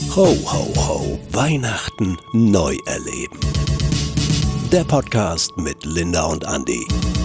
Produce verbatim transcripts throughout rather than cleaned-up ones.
Ho, ho, ho. Weihnachten neu erleben. Der Podcast mit Linda und Andi.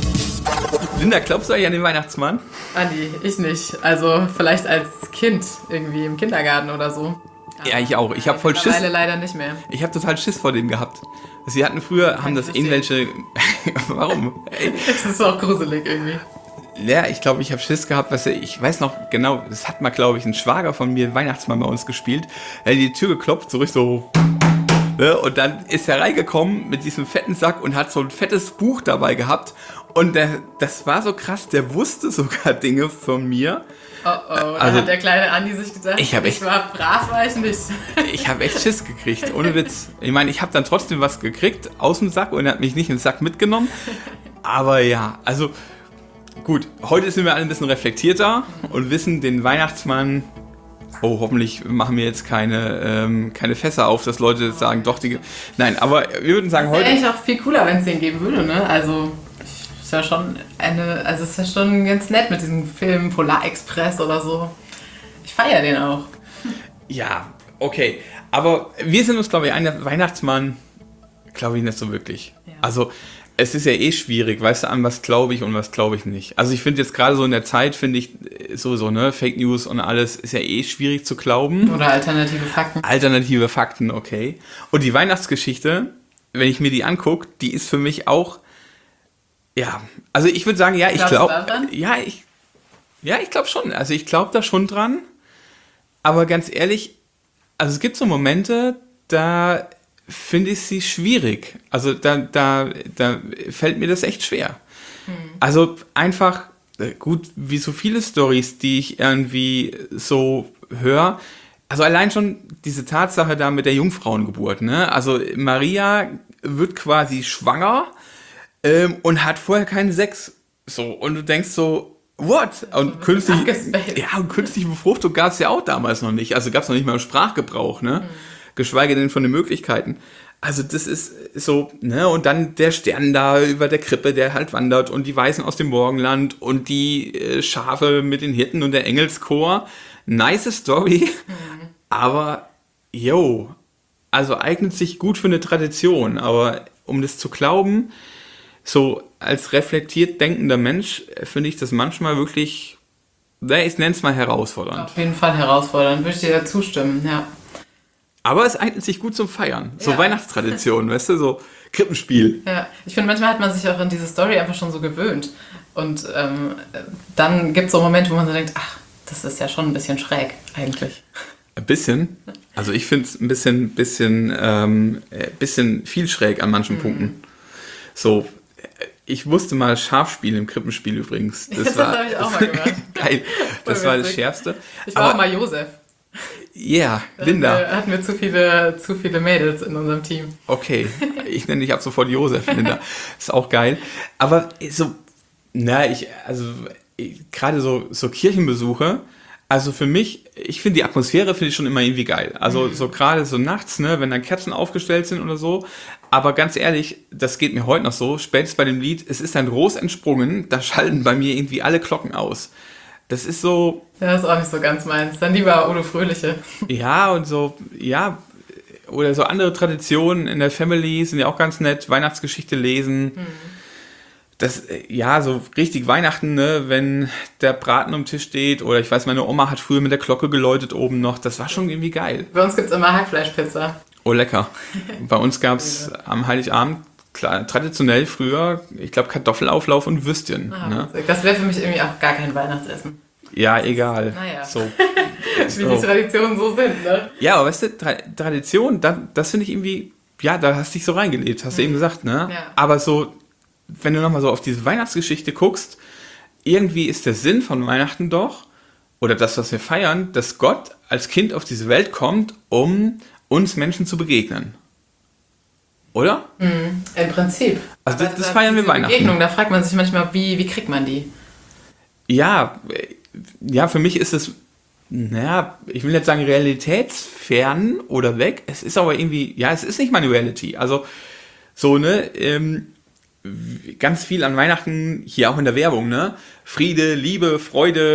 Linda, glaubst du eigentlich an den Weihnachtsmann? Andi, ich nicht. Also vielleicht als Kind irgendwie im Kindergarten oder so. Aber ja, ich auch. Ich habe voll Schiss. Mittlerweile leider nicht mehr. Ich habe total Schiss vor dem gehabt. Sie hatten früher, haben das irgendwelche... Warum? Ey. Es ist auch gruselig irgendwie. Ja, ich glaube, ich habe Schiss gehabt, weißt du, ich weiß noch genau, das hat mal, glaube ich, ein Schwager von mir, Weihnachtsmann bei uns gespielt. Er hat die Tür geklopft, so richtig so, ne, und dann ist er reingekommen mit diesem fetten Sack und hat so ein fettes Buch dabei gehabt. Und der, das war so krass, der wusste sogar Dinge von mir. Oh oh, da also, hat der kleine Andi sich gedacht, ich, echt, ich war brav, war ich nicht. Ich habe echt Schiss gekriegt, ohne Witz. Ich meine, ich habe dann trotzdem was gekriegt aus dem Sack und er hat mich nicht im Sack mitgenommen. Aber ja, also... Gut, heute sind wir alle ein bisschen reflektierter und wissen, den Weihnachtsmann, oh, hoffentlich machen wir jetzt keine, ähm, keine Fässer auf, dass Leute sagen, doch, die... Nein, aber wir würden sagen, das heute... wäre eigentlich auch viel cooler, wenn es den geben würde, ne? Also, ist ja schon eine, also es ist ja schon ganz nett mit diesem Film Polar Express oder so. Ich feiere den auch. Ja, okay, aber wir sind uns, glaube ich, ein Weihnachtsmann, glaube ich, nicht so wirklich. Ja. Also... Es ist ja eh schwierig, weißt du, an was glaube ich und was glaube ich nicht. Also ich finde jetzt gerade so in der Zeit, finde ich sowieso, ne, Fake News und alles ist ja eh schwierig zu glauben. Oder alternative Fakten. Alternative Fakten, okay. Und die Weihnachtsgeschichte, wenn ich mir die angucke, die ist für mich auch, ja, also ich würde sagen, ja, ich glaube, ja, ich, ja, ich glaube schon. Also ich glaube da schon dran. Aber ganz ehrlich, also es gibt so Momente, da finde ich sie schwierig. Also da, da, da fällt mir das echt schwer. Hm. Also einfach, gut, wie so viele Storys, die ich irgendwie so höre, also allein schon diese Tatsache da mit der Jungfrauengeburt, ne? Also Maria wird quasi schwanger ähm, und hat vorher keinen Sex. So, und du denkst so, what? Und künstlich, ja, und künstliche Befruchtung gab es ja auch damals noch nicht. Also gab es noch nicht mal im Sprachgebrauch, ne? Hm. Geschweige denn von den Möglichkeiten. Also das ist so, ne, und dann der Stern da über der Krippe, der halt wandert und die Weißen aus dem Morgenland und die äh, Schafe mit den Hirten und der Engelschor. Nice Story, mhm. Aber, yo, also eignet sich gut für eine Tradition, aber um das zu glauben, so als reflektiert denkender Mensch, finde ich das manchmal wirklich, ich nenne es mal herausfordernd. Auf jeden Fall herausfordernd, würde ich dir da zustimmen, ja. Aber es eignet sich gut zum Feiern. So ja. Weihnachtstradition, weißt du, so Krippenspiel. Ja, ich finde, manchmal hat man sich auch in diese Story einfach schon so gewöhnt. Und ähm, dann gibt es so Momente, wo man so denkt, ach, das ist ja schon ein bisschen schräg eigentlich. Ein bisschen? Also ich finde es ein bisschen, bisschen, ähm, bisschen viel schräg an manchen mhm. Punkten. So, ich musste mal scharf spielen im Krippenspiel übrigens. Das, das habe ich auch mal gemacht. Geil, das war das Schärfste. Ich war Aber, auch mal Josef. Ja, yeah, Linda. Hatten wir, hatten wir zu viele, zu viele Mädels in unserem Team. Okay, ich nenne dich ab sofort Josef, Linda. Ist auch geil. Aber so, na, ich, also, gerade so, so Kirchenbesuche, also für mich, ich finde die Atmosphäre finde ich schon immer irgendwie geil. Also mhm. so gerade so nachts, ne, wenn dann Kerzen aufgestellt sind oder so. Aber ganz ehrlich, das geht mir heute noch so, spätestens bei dem Lied, es ist ein Ros entsprungen, da schalten bei mir irgendwie alle Glocken aus. Das ist so... Ja, das ist auch nicht so ganz meins. Dann lieber Udo Fröhliche. Ja, und so, ja, oder so andere Traditionen in der Family sind ja auch ganz nett. Weihnachtsgeschichte lesen. Hm. Das, ja, so richtig Weihnachten, ne, wenn der Braten am Tisch steht. Oder ich weiß, meine Oma hat früher mit der Glocke geläutet oben noch. Das war schon irgendwie geil. Bei uns gibt es immer Hackfleischpizza. Oh, lecker. Bei uns gab es am Heiligabend klar, traditionell früher, ich glaube, Kartoffelauflauf und Würstchen. Ah, ne? Das wäre für mich irgendwie auch gar kein Weihnachtsessen. Ja, egal. Naja. So. Wie so. die Traditionen so sind, ne? Ja, aber weißt du, Tra- Tradition, das, das finde ich irgendwie, ja, da hast du dich so reingelebt, hast mhm. du eben gesagt, ne? Ja. Aber so, wenn du nochmal so auf diese Weihnachtsgeschichte guckst, irgendwie ist der Sinn von Weihnachten doch, oder das, was wir feiern, dass Gott als Kind auf diese Welt kommt, um uns Menschen zu begegnen. Oder? Mhm, im Prinzip. Also das, das feiern wir Weihnachten. Begegnung, da fragt man sich manchmal, wie, wie kriegt man die? Ja, ja, für mich ist es, naja, ich will jetzt sagen realitätsfern oder weg. Es ist aber irgendwie, ja, es ist nicht meine Reality. Also so, ne, ähm, ganz viel an Weihnachten, hier auch in der Werbung, ne? Friede, Liebe, Freude,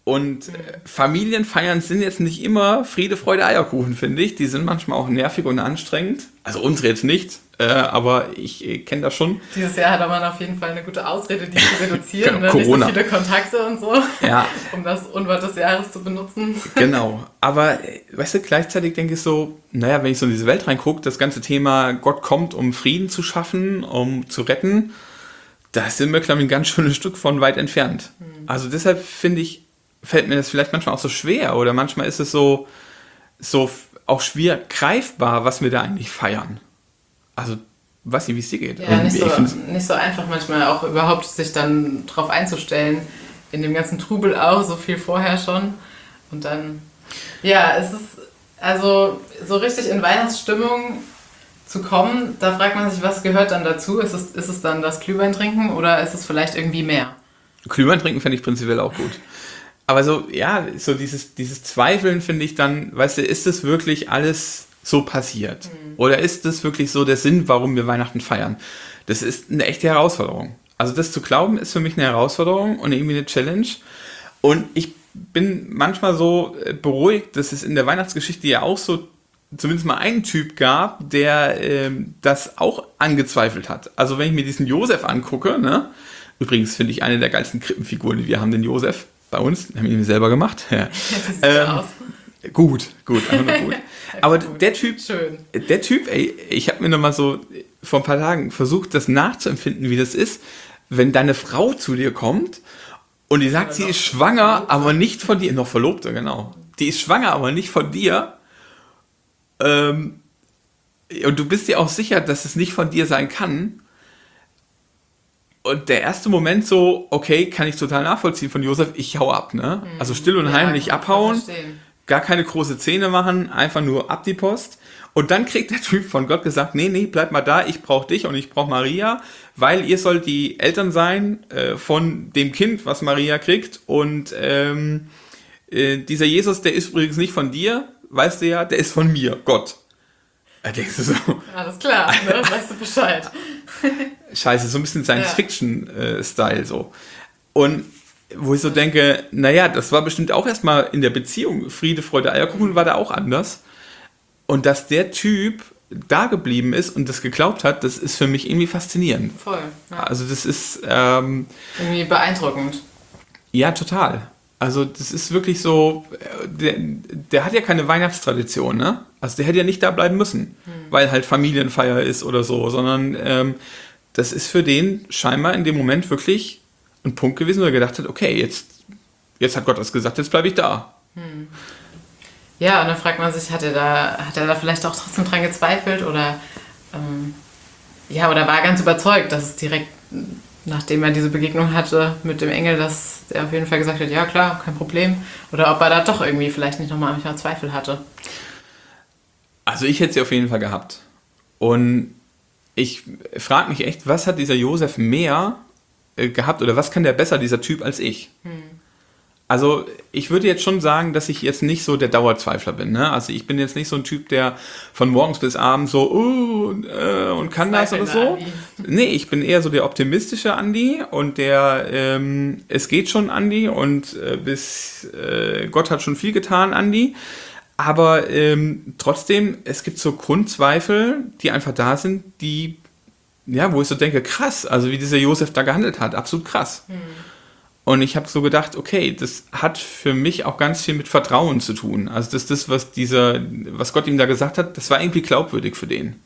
Und Familienfeiern sind jetzt nicht immer Friede, Freude, Eierkuchen, finde ich. Die sind manchmal auch nervig und anstrengend. Also unsere jetzt nicht, äh, aber ich äh, kenne das schon. Dieses Jahr hat man auf jeden Fall eine gute Ausrede, die zu reduzieren. Ne? Corona. Nicht so viele Kontakte und so, ja. um das Unwort des Jahres zu benutzen. Genau, aber weißt du, gleichzeitig denke ich so, naja, wenn ich so in diese Welt reingucke, das ganze Thema Gott kommt, um Frieden zu schaffen, um zu retten, da sind wir, glaube ich, ein ganz schönes Stück von weit entfernt. Mhm. Also deshalb finde ich, fällt mir das vielleicht manchmal auch so schwer oder manchmal ist es so, so auch schwer greifbar, was wir da eigentlich feiern. Also, weiß nicht, wie es dir geht. Ja, nicht so, nicht so einfach manchmal auch überhaupt sich dann drauf einzustellen, in dem ganzen Trubel auch, so viel vorher schon. Und dann, ja, es ist, also so richtig in Weihnachtsstimmung zu kommen, da fragt man sich, was gehört dann dazu? Ist es, ist es dann das Glühwein trinken oder ist es vielleicht irgendwie mehr? Glühwein trinken fände ich prinzipiell auch gut. Aber so, ja, so dieses, dieses Zweifeln finde ich dann, weißt du, ist das wirklich alles so passiert? Mhm. Oder ist das wirklich so der Sinn, warum wir Weihnachten feiern? Das ist eine echte Herausforderung. Also das zu glauben, ist für mich eine Herausforderung und irgendwie eine Challenge. Und ich bin manchmal so beruhigt, dass es in der Weihnachtsgeschichte ja auch so zumindest mal einen Typ gab, der ähm, das auch angezweifelt hat. Also wenn ich mir diesen Josef angucke, ne? Übrigens finde ich eine der geilsten Krippenfiguren, die wir haben, den Josef. Bei uns, haben wir ihn selber gemacht. Ja. Das sieht ähm, aus. Gut, gut, einfach nur gut. Aber gut. der Typ, Schön. der Typ, ey, ich habe mir noch mal so vor ein paar Tagen versucht, das nachzuempfinden, wie das ist, wenn deine Frau zu dir kommt und die sagt, ja, sie ist schwanger, Verlobte. aber nicht von dir, noch Verlobte, genau. Die ist schwanger, aber nicht von dir. Ähm, und du bist dir auch sicher, dass es nicht von dir sein kann. Und der erste Moment so, okay, kann ich total nachvollziehen von Josef, ich hau ab, ne? Mhm. Also still und heimlich ja, abhauen, gar keine große Szene machen, einfach nur ab die Post. Und dann kriegt der Typ von Gott gesagt, nee, nee, bleib mal da, ich brauche dich und ich brauche Maria, weil ihr sollt die Eltern sein äh, von dem Kind, was Maria kriegt. Und ähm, äh, dieser Jesus, der ist übrigens nicht von dir, weißt du ja, der ist von mir, Gott. Da denkst du so. Alles klar, ne? Weißt du Bescheid. Scheiße, so ein bisschen Science-Fiction-Style äh, so. Und wo ich so denke, naja, das war bestimmt auch erstmal in der Beziehung, Friede, Freude, Eierkuchen war da auch anders. Und dass der Typ da geblieben ist und das geglaubt hat, das ist für mich irgendwie faszinierend. Voll. Ja. Also das ist ähm, irgendwie beeindruckend. Ja, total. Also das ist wirklich so, der, der hat ja keine Weihnachtstradition, ne? Also der hätte ja nicht da bleiben müssen, hm. weil halt Familienfeier ist oder so, sondern ähm, das ist für den scheinbar in dem Moment wirklich ein Punkt gewesen, wo er gedacht hat, okay, jetzt, jetzt hat Gott das gesagt, jetzt bleibe ich da. Hm. Ja, und dann fragt man sich, hat er da, hat er da vielleicht auch trotzdem dran gezweifelt oder ähm, ja, oder war er ganz überzeugt, dass es direkt, nachdem er diese Begegnung hatte mit dem Engel, dass er auf jeden Fall gesagt hat, ja klar, kein Problem. Oder ob er da doch irgendwie vielleicht nicht nochmal manchmal Zweifel hatte. Also ich hätte sie auf jeden Fall gehabt. Und ich frage mich echt, was hat dieser Josef mehr äh, gehabt oder was kann der besser, dieser Typ, als ich? Hm. Also ich würde jetzt schon sagen, dass ich jetzt nicht so der Dauerzweifler bin. Ne? Also ich bin jetzt nicht so ein Typ, der von morgens bis abends so uh, äh, und kann das oder so. Andi. Nee, ich bin eher so der optimistische Andi und der ähm, es geht schon Andi und äh, bis äh, Gott hat schon viel getan Andi. Aber ähm, trotzdem, es gibt so Grundzweifel, die einfach da sind, die, ja, wo ich so denke, krass, also wie dieser Josef da gehandelt hat, absolut krass. Hm. Und ich habe so gedacht, okay, das hat für mich auch ganz viel mit Vertrauen zu tun. Also das, das was dieser, was Gott ihm da gesagt hat, das war irgendwie glaubwürdig für den.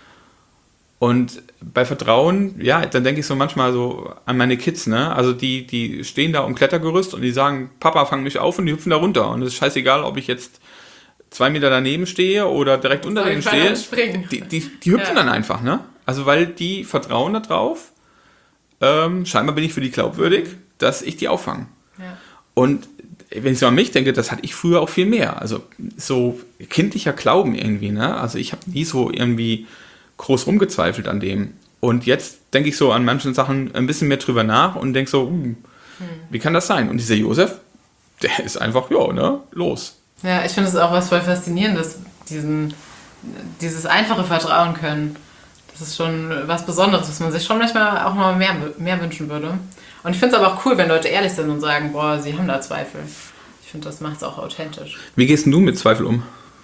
Und bei Vertrauen, ja, dann denke ich so manchmal so an meine Kids, ne? Also die, die stehen da um Klettergerüst und die sagen, Papa, fang mich auf und die hüpfen da runter. Und es ist scheißegal, ob ich jetzt zwei Meter daneben stehe oder direkt unter denen stehe. Die, die, die hüpfen ja. dann einfach, ne? Also weil die vertrauen da drauf. Ähm, scheinbar bin ich für die glaubwürdig, dass ich die auffange. Ja. Und wenn ich so an mich denke, das hatte ich früher auch viel mehr. Also so kindlicher Glauben irgendwie, ne? Also ich habe nie so irgendwie groß rumgezweifelt an dem. Und jetzt denke ich so an manchen Sachen ein bisschen mehr drüber nach und denke so, hm, hm. wie kann das sein? Und dieser Josef, der ist einfach, ja, ne, los. Ja, ich finde es auch was voll Faszinierendes, diesen, dieses einfache Vertrauen können. Das ist schon was Besonderes, was man sich schon manchmal auch mal mehr, mehr wünschen würde. Und ich finde es aber auch cool, wenn Leute ehrlich sind und sagen, boah, sie haben da Zweifel. Ich finde, das macht es auch authentisch. Wie gehst denn du mit Zweifel um?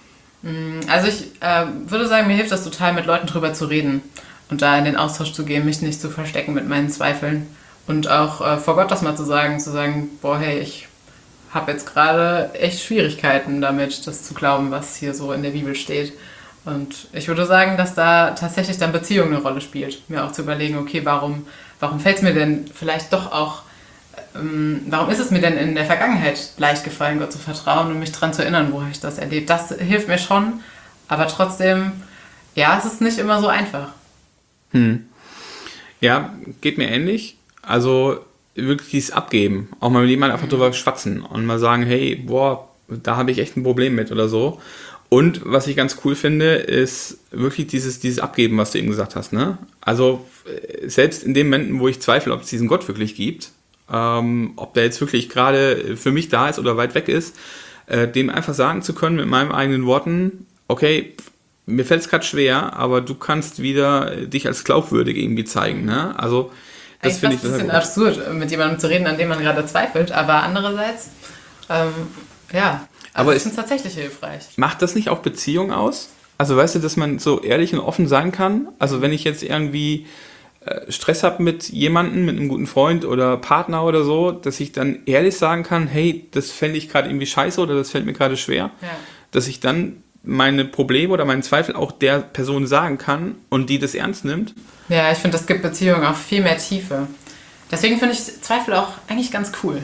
Also ich äh, würde sagen, mir hilft das total, mit Leuten drüber zu reden und da in den Austausch zu gehen, mich nicht zu verstecken mit meinen Zweifeln und auch äh, vor Gott das mal zu sagen, zu sagen, boah, hey, ich habe jetzt gerade echt Schwierigkeiten damit, das zu glauben, was hier so in der Bibel steht. Und ich würde sagen, dass da tatsächlich dann Beziehung eine Rolle spielt. Mir auch zu überlegen, okay, warum, warum fällt es mir denn vielleicht doch auch, ähm, warum ist es mir denn in der Vergangenheit leicht gefallen, Gott zu vertrauen und mich daran zu erinnern, wo habe ich das erlebt. Das hilft mir schon, aber trotzdem, ja, es ist nicht immer so einfach. Hm. Ja, geht mir ähnlich. Also wirklich dieses Abgeben. Auch mal mit jemandem einfach drüber schwatzen und mal sagen, hey, boah, da habe ich echt ein Problem mit oder so. Und was ich ganz cool finde, ist wirklich dieses, dieses Abgeben, was du eben gesagt hast. Ne? Also selbst in den Momenten, wo ich zweifle, ob es diesen Gott wirklich gibt, ähm, ob der jetzt wirklich gerade für mich da ist oder weit weg ist, äh, dem einfach sagen zu können mit meinen eigenen Worten, okay, mir fällt es gerade schwer, aber du kannst wieder dich als glaubwürdig irgendwie zeigen. Ne? Also das finde ich das ist ein bisschen absurd, mit jemandem zu reden, an dem man gerade zweifelt, aber andererseits, ähm, ja. Also aber ich finde es tatsächlich hilfreich. Macht das nicht auch Beziehung aus? Also weißt du, dass man so ehrlich und offen sein kann? Also wenn ich jetzt irgendwie äh, Stress habe mit jemandem, mit einem guten Freund oder Partner oder so, dass ich dann ehrlich sagen kann, hey, das fände ich gerade irgendwie scheiße oder das fällt mir gerade schwer. Ja. Dass ich dann meine Probleme oder meinen Zweifel auch der Person sagen kann und die das ernst nimmt. Ja, ich finde, das gibt Beziehungen auch viel mehr Tiefe. Deswegen finde ich Zweifel auch eigentlich ganz cool.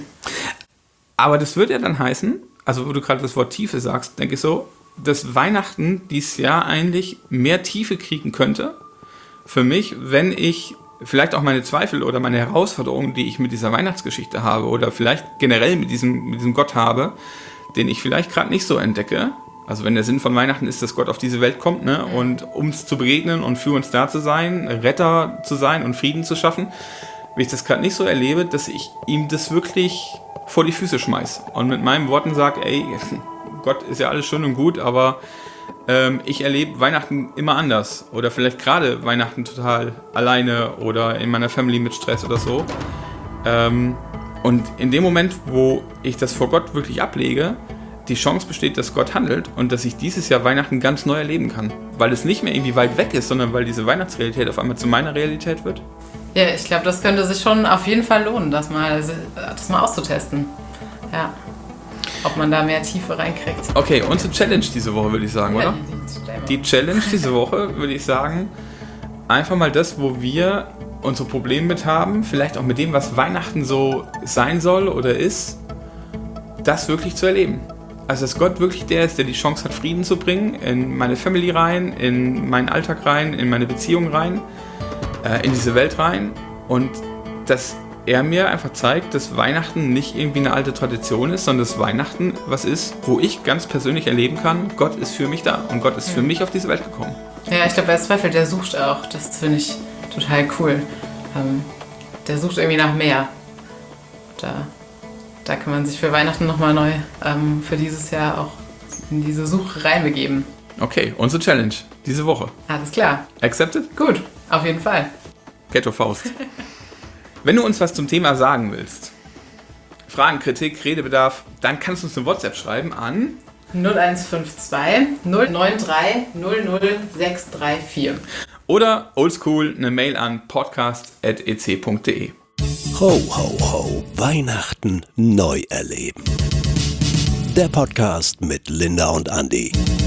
Aber das würde ja dann heißen, also wo du gerade das Wort Tiefe sagst, denke ich so, dass Weihnachten dieses Jahr eigentlich mehr Tiefe kriegen könnte für mich, wenn ich vielleicht auch meine Zweifel oder meine Herausforderungen, die ich mit dieser Weihnachtsgeschichte habe oder vielleicht generell mit diesem, mit diesem Gott habe, den ich vielleicht gerade nicht so entdecke. Also wenn der Sinn von Weihnachten ist, dass Gott auf diese Welt kommt, ne, und uns zu begegnen und für uns da zu sein, Retter zu sein und Frieden zu schaffen, wenn ich das gerade nicht so erlebe, dass ich ihm das wirklich vor die Füße schmeiß und mit meinen Worten sage, ey, Gott ist ja alles schön und gut, aber ähm, ich erlebe Weihnachten immer anders oder vielleicht gerade Weihnachten total alleine oder in meiner Family mit Stress oder so. Ähm, und in dem Moment, wo ich das vor Gott wirklich ablege, die Chance besteht, dass Gott handelt und dass ich dieses Jahr Weihnachten ganz neu erleben kann, weil es nicht mehr irgendwie weit weg ist, sondern weil diese Weihnachtsrealität auf einmal zu meiner Realität wird. Ja, ich glaube, das könnte sich schon auf jeden Fall lohnen, das mal, das mal auszutesten. Ja. Ob man da mehr Tiefe reinkriegt. Okay, unsere Challenge diese Woche, würde ich sagen, ja, oder? Die, die Challenge diese Woche, würde ich sagen, einfach mal das, wo wir unsere Probleme mit haben, vielleicht auch mit dem, was Weihnachten so sein soll oder ist, das wirklich zu erleben. Also, dass Gott wirklich der ist, der die Chance hat, Frieden zu bringen, in meine Family rein, in meinen Alltag rein, in meine Beziehung rein, in diese Welt rein und dass er mir einfach zeigt, dass Weihnachten nicht irgendwie eine alte Tradition ist, sondern dass Weihnachten was ist, wo ich ganz persönlich erleben kann, Gott ist für mich da und Gott ist für mich auf diese Welt gekommen. Ja, ich glaube, wer Zweifel, der sucht auch. Das finde ich total cool. Ähm, der sucht irgendwie nach mehr. Da, da kann man sich für Weihnachten nochmal neu ähm, für dieses Jahr auch in diese Suche reinbegeben. Okay, unsere Challenge diese Woche. Alles klar. Accepted? Gut, auf jeden Fall. Ghetto Faust. Wenn du uns was zum Thema sagen willst, Fragen, Kritik, Redebedarf, dann kannst du uns eine WhatsApp schreiben an null eins fünf zwei null neun drei null null sechs drei vier. Oder oldschool eine Mail an podcast at e c punkt d e. Ho, ho, ho, Weihnachten neu erleben. Der Podcast mit Linda und Andi.